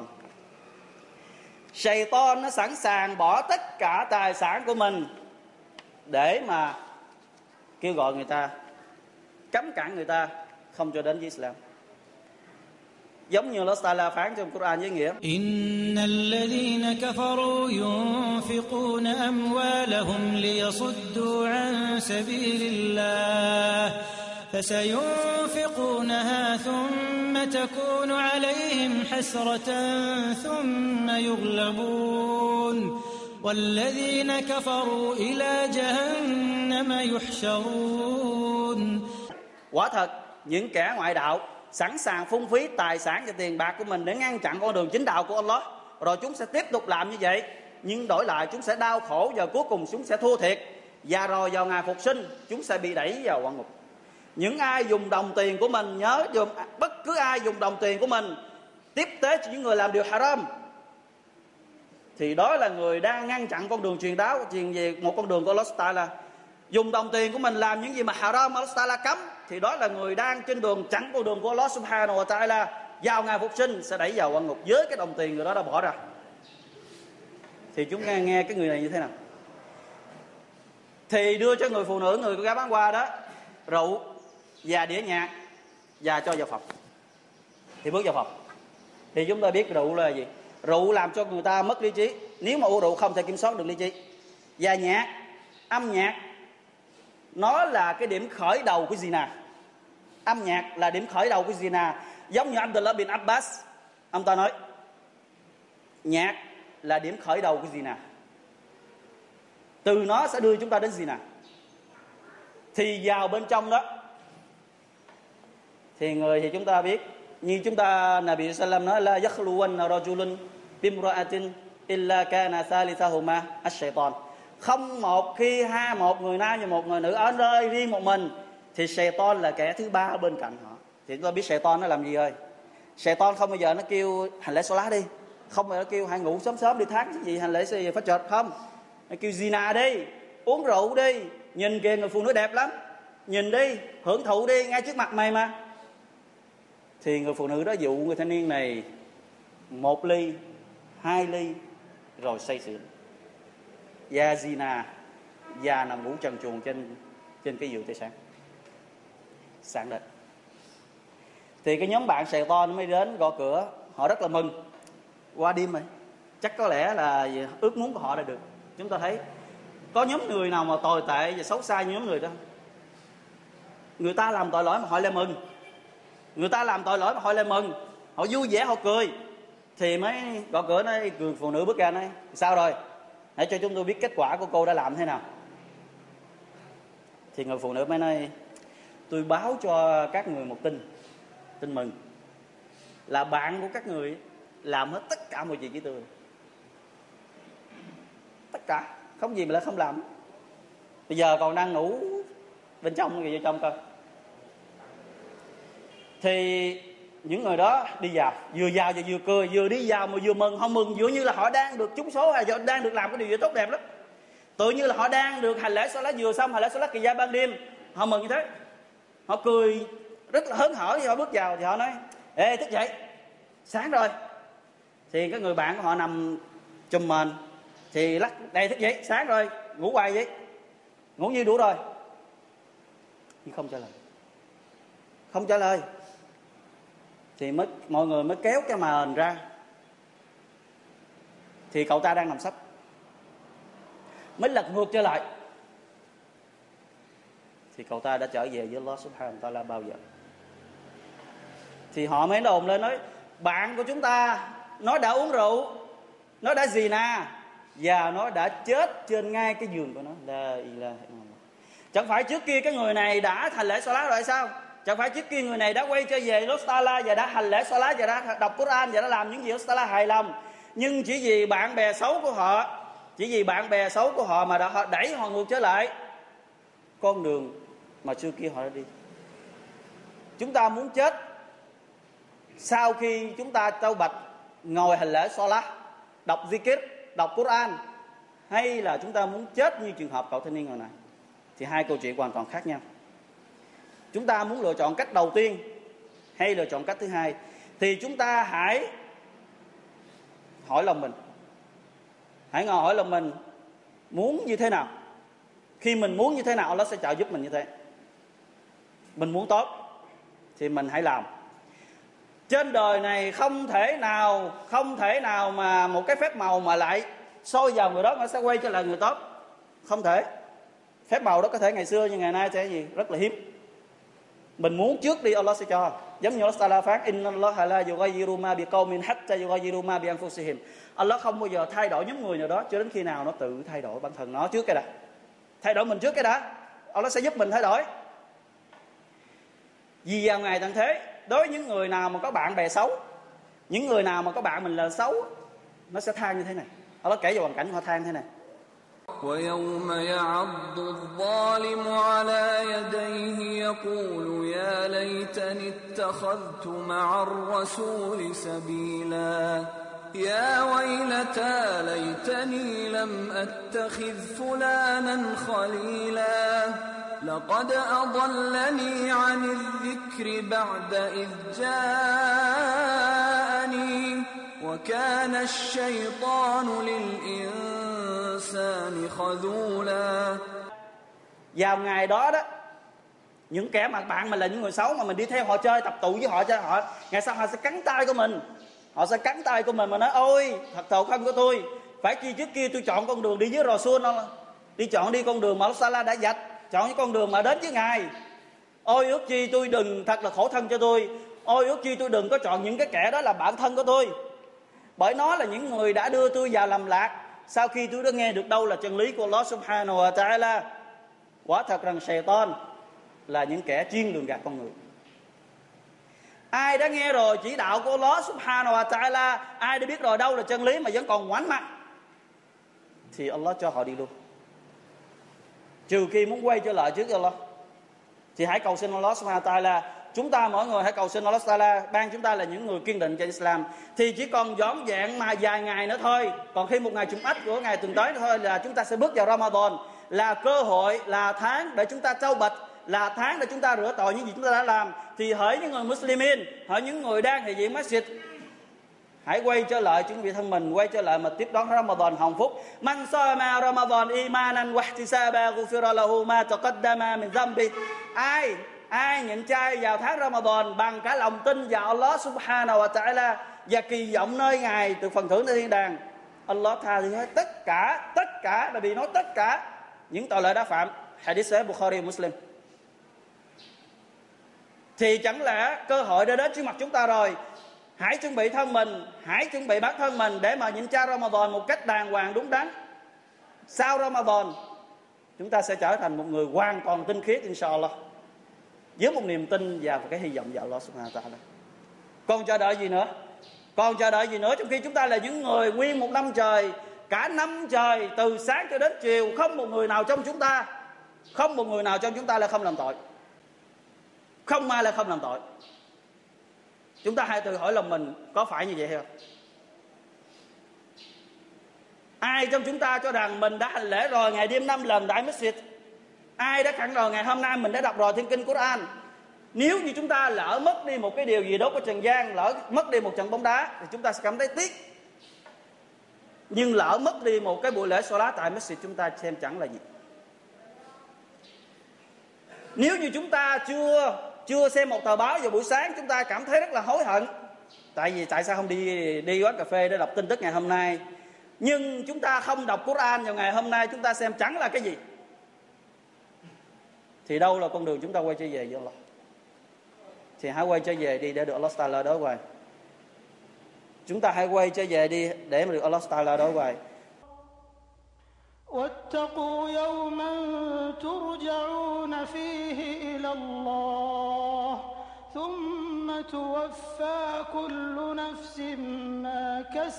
Speaker 1: Satan nó sẵn sàng bỏ tất cả tài sản của mình để mà kêu gọi người ta, cấm cản người ta không cho đến với Islam. Giống như Allah Ta'ala phán trong Quran với nghĩa:
Speaker 2: Innal ladhina kafaru yunfiquna amwalahum liyasuddu an sabilillah fasayunfiqunaha thumma takunu alayhim hasratan thumma yughlabun walladhina kafaru ila jahannama yuhsharun.
Speaker 1: Quả thật những kẻ ngoại đạo sẵn sàng phung phí tài sản và tiền bạc của mình để ngăn chặn con đường chính đạo của Allah, rồi chúng sẽ tiếp tục làm như vậy, nhưng đổi lại chúng sẽ đau khổ và cuối cùng chúng sẽ thua thiệt, và rồi vào ngày phục sinh chúng sẽ bị đẩy vào quan ngục. Những ai dùng đồng tiền của mình, nhớ dùng bất cứ ai dùng đồng tiền của mình tiếp tế cho những người làm điều haram, thì đó là người đang ngăn chặn con đường truyền đạo, truyền về một con đường của Allah Ta'ala. Dùng đồng tiền của mình làm những gì mà haram Allah Ta'ala cấm, thì đó là người đang trên đường chặn con đường của Allah Subhanahu wa Ta'ala, vào ngày phục sinh sẽ đẩy vào quan ngục với cái đồng tiền người đó đã bỏ ra. Thì chúng nghe, nghe cái người này như thế nào? Thì đưa cho người phụ nữ, người con gái bán hoa đó rượu và đĩa nhạc và cho vào phòng, thì bước vào phòng. Thì chúng ta biết rượu là gì? Rượu làm cho người ta mất lý trí, nếu mà uống rượu không thể kiểm soát được lý trí. Và nhạc, âm nhạc, nó là cái điểm khởi đầu của zina. Âm nhạc là điểm khởi đầu của zina. Giống như Abdullah bin Abbas, ông ta nói nhạc là điểm khởi đầu của zina, từ nó sẽ đưa chúng ta đến zina. Thì vào bên trong đó thì người thì chúng ta biết, như chúng ta Nabi sallam nói la yakhluwanna rajulun bimra'atin illa kana thalithahuma ash-shaytan. Không một khi hai một người nam và một người nữ ở nơi riêng một mình thì Satan là kẻ thứ ba bên cạnh họ. Thì chúng ta biết Satan nó làm gì ơi? Satan không bao giờ nó kêu hành lễ Salat đi, không bao giờ nó kêu hãy ngủ sớm sớm đi thác cái gì hành lễ phát chợt, không. Nó kêu zina đi, uống rượu đi, nhìn kìa người phụ nữ đẹp lắm, nhìn đi, hưởng thụ đi, ngay trước mặt mày mà. Thì người phụ nữ đó dụ người thanh niên này một ly, hai ly, rồi say xỉn, và zina, và nằm ngủ trần truồng trên trên cái giường tới sáng. Sáng đến thì cái nhóm bạn Satan mới đến gõ cửa, họ rất là mừng, qua đêm rồi, chắc có lẽ là ước muốn của họ đã được. Chúng ta thấy có nhóm người nào mà tồi tệ và xấu xa như nhóm người đó? Người ta làm tội lỗi mà họ lại mừng, người ta làm tội lỗi mà họ lại mừng, họ vui vẻ, họ cười. Thì mới gõ cửa, nói người phụ nữ bước ra nói sao rồi, hãy cho chúng tôi biết kết quả của cô đã làm thế nào. Thì người phụ nữ mới nói tôi báo cho các người một tin, tin mừng, là bạn của các người làm hết tất cả mọi chuyện với tôi, tất cả, không gì mà lại không làm. Bây giờ còn đang ngủ bên trong, người vô trong coi. Thì những người đó đi vào, vừa vào và vừa cười, vừa đi vào mà vừa mừng. Không mừng dường như là họ đang được trúng số, hay đang được làm cái điều gì tốt đẹp lắm, tự như là họ đang được hành lễ Salat, vừa xong hành lễ Salat kỳ gia ban đêm, họ mừng như thế, họ cười rất là hớn hở. Khi họ bước vào thì họ nói ê thức dậy, sáng rồi. Thì cái người bạn của họ nằm chùm mền thì lắc đây thức dậy, sáng rồi, ngủ hoài vậy, ngủ như đủ rồi, nhưng không trả lời, không trả lời. Thì mới, mọi người mới kéo cái mền ra, thì cậu ta đang nằm sấp, mới lật ngược trở lại. Thì cậu ta đã trở về với Allah Subhanahu wa Ta'ala bao giờ? Thì họ mới đồn lên nói bạn của chúng ta nó đã uống rượu, nó đã zina, và nó đã chết trên ngay cái giường của nó. La ilaha illallah. Chẳng phải trước kia cái người này đã hành lễ Salat rồi sao? Chẳng phải trước kia người này đã quay trở về Allah Ta'ala và đã hành lễ Salat và đã đọc Quran và đã làm những gì Allah Ta'ala hài lòng, nhưng chỉ vì bạn bè xấu của họ, chỉ vì bạn bè xấu của họ mà đã họ đẩy họ ngược trở lại. con đường mà xưa kia họ đã đi. Chúng ta muốn chết sau khi chúng ta tâu bạch, ngồi hành lễ Salat, đọc zikir, đọc Quran, hay là chúng ta muốn chết như trường hợp cậu thanh niên ngày này? Thì hai câu chuyện hoàn toàn khác nhau. Chúng ta muốn lựa chọn cách đầu tiên hay lựa chọn cách thứ hai, thì chúng ta hãy hỏi lòng mình. Hãy ngồi hỏi lòng mình muốn như thế nào. Khi mình muốn như thế nào, Allah sẽ trợ giúp mình như thế. Mình muốn tốt thì mình hãy làm. Trên đời này không thể nào Không thể nào mà một cái phép màu mà lại soi vào người đó nó sẽ quay trở lại người tốt. Không thể. Phép màu đó có thể ngày xưa nhưng ngày nay sẽ gì? Rất là hiếm. Mình muốn trước đi Allah sẽ cho. Giống như Allah Ta'ala phán: Inna Allah la yughayyiru ma biqaumin hatta yughayyiru ma bi anfusihim. Allah không bao giờ thay đổi nhóm người nào đó cho đến khi nào nó tự thay đổi bản thân nó trước cái đã. Thay đổi mình trước cái đã, Allah sẽ giúp mình thay đổi. Vì vào ngày tận thế, đối với những người nào mà có bạn bè xấu, những người nào mà có bạn mình là xấu, nó sẽ than như thế này. Allah kể về hoàn cảnh họ than thế này:
Speaker 3: وَيَوْمَ يَعَضُّ الظَّالِمُ عَلَى يَدَيْهِ يَقُولُ يَا لَيْتَنِي اتَّخَذْتُ مَعَ الرَّسُولِ سَبِيلًا يَا وَيْلَتَى لَيْتَنِي لَمْ أَتَّخِذْ فُلَانًا خَلِيلًا لَقَدْ أَضَلَّنِي عَنِ الذِّكْرِ بَعْدَ إِذْ جَاءَنِي وَكَانَ الشَّيْطَانُ لِلْإِنسَانِ خَذُولًا.
Speaker 1: Vào ngày đó đó, những kẻ mà bạn mình là những người xấu mà mình đi theo họ chơi, tập tụ với họ chơi họ, ngày sau họ sẽ cắn tay của mình. Họ sẽ cắn tay của mình mà nói: ôi thật tội không của tôi, phải chi trước kia tôi chọn con đường đi với Rasul, đi chọn đi con đường mà Allah Ta'ala đã dạch, chọn những con đường mà đến với Ngài. Ôi ước chi tôi đừng, thật là khổ thân cho tôi. Ôi ước chi tôi đừng có chọn những cái kẻ đó là bạn thân của tôi, bởi nó là những người đã đưa tôi vào lầm lạc sau khi tôi đã nghe được đâu là chân lý của Allah Subhanahu wa Ta'ala. Quả thật rằng Shaitan là những kẻ chuyên lường gạt con người. Ai đã nghe rồi chỉ đạo của Allah Subhanahu wa Ta'ala, ai đã biết rồi đâu là chân lý mà vẫn còn ngoảnh mặt, thì Allah cho họ đi luôn. Trừ khi muốn quay trở lại trước Allah, thì hãy cầu xin Allah Subhanahu wa Ta'ala. Chúng ta mỗi người hãy cầu xin Allah Ta'ala ban chúng ta là những người kiên định trên Islam. Thì chỉ còn dõn dẹn mà vài ngày nữa thôi, còn khi một ngày Jum'at của ngày tuần tới thôi là chúng ta sẽ bước vào Ramadan, là cơ hội, là tháng để chúng ta tâu bạch, là tháng để chúng ta rửa tội những gì chúng ta đã làm. Thì hỡi những người Muslimin, hỡi những người đang hiện diện masjid, hãy quay trở lại chuẩn bị thân mình, quay trở lại mà tiếp đón Ramadan hồng phúc. Man sama Ramadan imanan wa ihtisaba ghufira lahu ma taqaddama min dhanbi. Ai ai nhịn chay vào tháng Ramadan bằng cả lòng tin vào Allah Subhanahu wa Ta'ala và kỳ vọng nơi Ngài từ phần thưởng nơi thiên đàng, Allah tha thứ hết tất cả, tất cả, bởi vì nói tất cả những tội lỗi đã phạm. Hadith Sahih Bukhari Muslim. Thì chẳng lẽ cơ hội đã đến trước mặt chúng ta rồi. Hãy chuẩn bị thân mình, hãy chuẩn bị bản thân mình để mà nhịn chay Ramadan một cách đàng hoàng đúng đắn. Sau Ramadan chúng ta sẽ trở thành một người hoàn toàn tinh khiết inshallah, với một niềm tin và một cái hy vọng vào Allah Subhanahu wa Ta'ala. Còn chờ đợi gì nữa? Còn chờ đợi gì nữa trong khi chúng ta là những người nguyên một năm trời, cả năm trời từ sáng cho đến chiều, không một người nào trong chúng ta, không một người nào trong chúng ta là không làm tội, không ai là không làm tội. Chúng ta hãy tự hỏi lòng mình có phải như vậy hay không? Ai trong chúng ta cho rằng mình đã hành lễ rồi ngày đêm năm lần tại masjid? Ai đã khẳng rồi ngày hôm nay mình đã đọc rồi thiên kinh Quran? Nếu như chúng ta lỡ mất đi một cái điều gì đó của trần gian, lỡ mất đi một trận bóng đá thì chúng ta sẽ cảm thấy tiếc. Nhưng lỡ mất đi một cái buổi lễ Salat tại masjid, chúng ta xem chẳng là gì. Nếu như chúng ta chưa chưa xem một tờ báo vào buổi sáng, chúng ta cảm thấy rất là hối hận. Tại vì tại sao không đi đi quán cà phê để đọc tin tức ngày hôm nay? Nhưng chúng ta không đọc Quran vào ngày hôm nay, chúng ta xem chẳng là cái gì. Thì đâu là con đường chúng ta quay trở về với Allah? Thì hãy quay trở về đi để được Allah Ta'ala đối hoài. Chúng ta hãy quay trở về đi để mà được Allah Ta'ala đối hoài.
Speaker 2: واتقوا يوما ترجعون فيه إلى الله ثم توفى كل نفس ما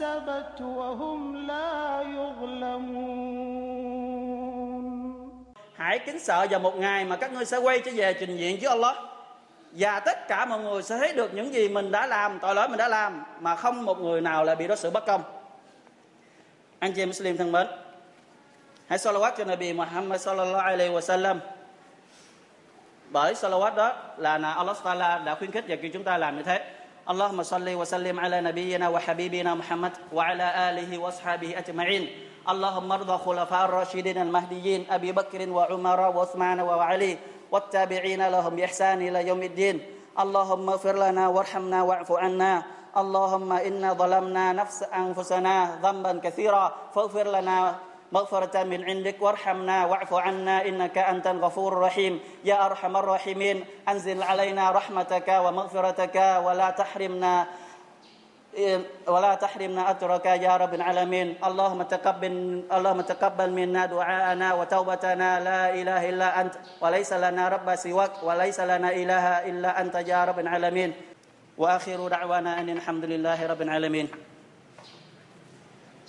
Speaker 2: كسبت وهم لا يظلمون.
Speaker 1: hãy kính sợ vào một ngày mà các ngươi sẽ quay trở về trình diện với Allah, và tất cả mọi người sẽ thấy được những gì mình đã làm, tội lỗi mình đã làm, mà không một người nào lại bị đối xử bất công. Anh chị em Muslim thân mến, hãy salawat cho Nabi Muhammad sallallahu alaihi wasallam. Bởi salawat đó là Allah Taala đã khuyến khích và kêu chúng ta làm như thế. Allahumma salli wa sallim ala nabiyyina wa habibina Muhammad wa ala alihi wa ashabihi ajma'in. Allahumma arda khulafa ar-rashidin al-mahdiyyin Abi Bakr wa Umar wa Uthman wa Ali والتابعين لهم بإحسان إلى يوم الدين. اللهم اغفر لنا وارحمنا واعف عنا. اللهم إنا ظلمنا نفس أنفسنا ذنبا كثيرا فاغفر لنا مغفرة من عندك وارحمنا واعف عنا إنك أنت الغفور الرحيم. يا أرحم الراحمين أنزل علينا رحمتك ومغفرتك ولا تحرمنا ولا تحرمنا أجرك يا رب العالمين. اللهم تقبل اللهم تقبل منا دعاءنا وتوبتنا. لا إله إلا أنت وليس لنا رب سواك وليس لنا إله إلا أنت يا رب العالمين. وآخر دعوانا أن الحمد لله رب العالمين.